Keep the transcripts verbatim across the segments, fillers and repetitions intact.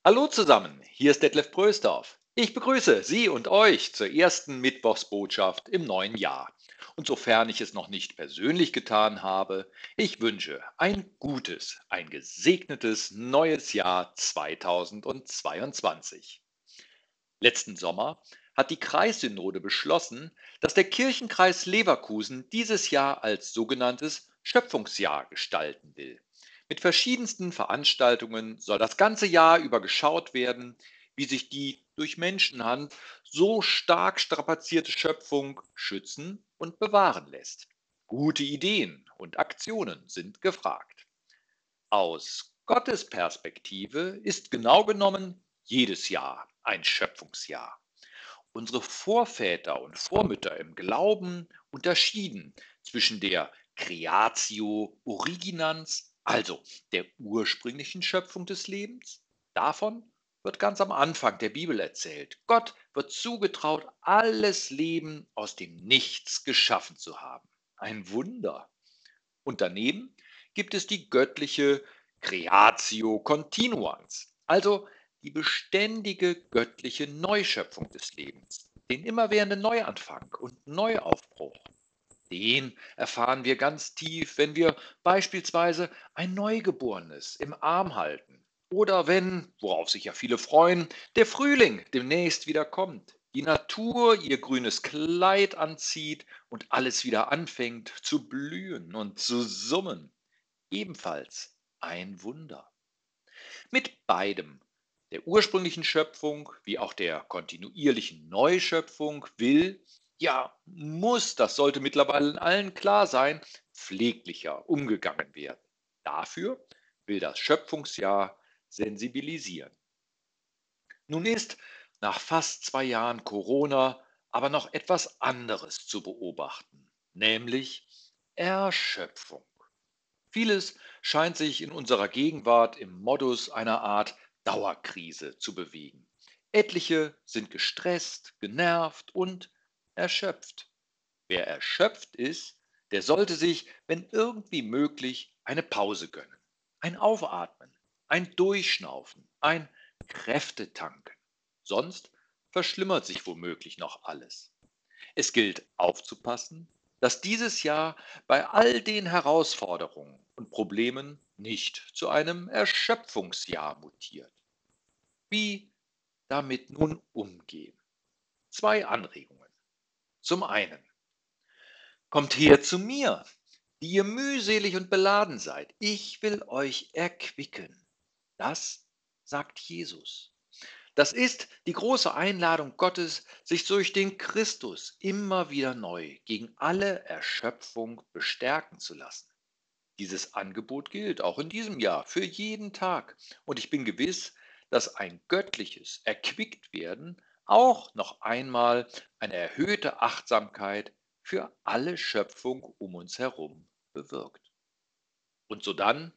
Hallo zusammen, hier ist Detlef Brösdorf. Ich begrüße Sie und euch zur ersten Mittwochsbotschaft im neuen Jahr. Und sofern ich es noch nicht persönlich getan habe, ich wünsche ein gutes, ein gesegnetes neues Jahr zweitausendzweiundzwanzig. Letzten Sommer hat die Kreissynode beschlossen, dass der Kirchenkreis Leverkusen dieses Jahr als sogenanntes Schöpfungsjahr gestalten will. Mit verschiedensten Veranstaltungen soll das ganze Jahr über geschaut werden, wie sich die durch Menschenhand so stark strapazierte Schöpfung schützen und bewahren lässt. Gute Ideen und Aktionen sind gefragt. Aus Gottes Perspektive ist genau genommen jedes Jahr ein Schöpfungsjahr. Unsere Vorväter und Vormütter im Glauben unterschieden zwischen der Creatio Originans, also der ursprünglichen Schöpfung des Lebens. Davon wird ganz am Anfang der Bibel erzählt. Gott wird zugetraut, alles Leben aus dem Nichts geschaffen zu haben. Ein Wunder. Und daneben gibt es die göttliche Creatio Continuans, also die beständige göttliche Neuschöpfung des Lebens, den immerwährenden Neuanfang und Neuaufbruch. Den erfahren wir ganz tief, wenn wir beispielsweise ein Neugeborenes im Arm halten oder wenn, worauf sich ja viele freuen, der Frühling demnächst wieder kommt, die Natur ihr grünes Kleid anzieht und alles wieder anfängt zu blühen und zu summen. Ebenfalls ein Wunder. Mit beidem, der ursprünglichen Schöpfung wie auch der kontinuierlichen Neuschöpfung, will, ja, muss, das sollte mittlerweile allen klar sein, pfleglicher umgegangen werden. Dafür will das Schöpfungsjahr sensibilisieren. Nun ist nach fast zwei Jahren Corona aber noch etwas anderes zu beobachten, nämlich Erschöpfung. Vieles scheint sich in unserer Gegenwart im Modus einer Art Dauerkrise zu bewegen. Etliche sind gestresst, genervt und erschöpft. Wer erschöpft ist, der sollte sich, wenn irgendwie möglich, eine Pause gönnen. Ein Aufatmen, ein Durchschnaufen, ein Kräftetanken. Sonst verschlimmert sich womöglich noch alles. Es gilt aufzupassen, dass dieses Jahr bei all den Herausforderungen und Problemen nicht zu einem Erschöpfungsjahr mutiert. Wie damit nun umgehen? Zwei Anregungen. Zum einen, kommt her zu mir, die ihr mühselig und beladen seid. Ich will euch erquicken. Das sagt Jesus. Das ist die große Einladung Gottes, sich durch den Christus immer wieder neu gegen alle Erschöpfung bestärken zu lassen. Dieses Angebot gilt auch in diesem Jahr für jeden Tag. Und ich bin gewiss, dass ein göttliches Erquicktwerden auch noch einmal eine erhöhte Achtsamkeit für alle Schöpfung um uns herum bewirkt. Und so dann,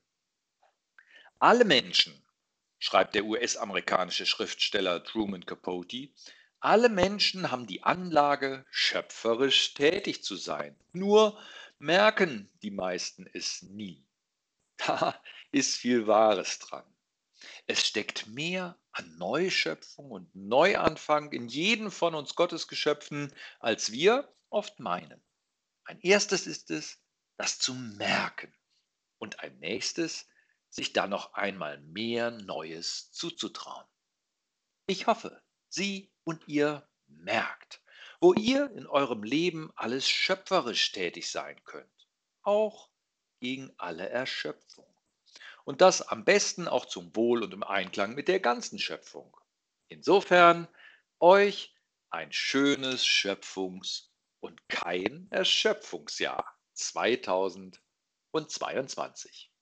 alle Menschen, schreibt der U S-amerikanische Schriftsteller Truman Capote, alle Menschen haben die Anlage, schöpferisch tätig zu sein. Nur merken die meisten es nie. Da ist viel Wahres dran. Es steckt mehr an Neuschöpfung und Neuanfang in jedem von uns Gottesgeschöpfen, als wir oft meinen. Ein erstes ist es, das zu merken und ein nächstes, sich dann noch einmal mehr Neues zuzutrauen. Ich hoffe, Sie und ihr merkt, wo ihr in eurem Leben alles schöpferisch tätig sein könnt, auch gegen alle Erschöpfung. Und das am besten auch zum Wohl und im Einklang mit der ganzen Schöpfung. Insofern euch ein schönes Schöpfungs- und kein Erschöpfungsjahr zweitausendzweiundzwanzig.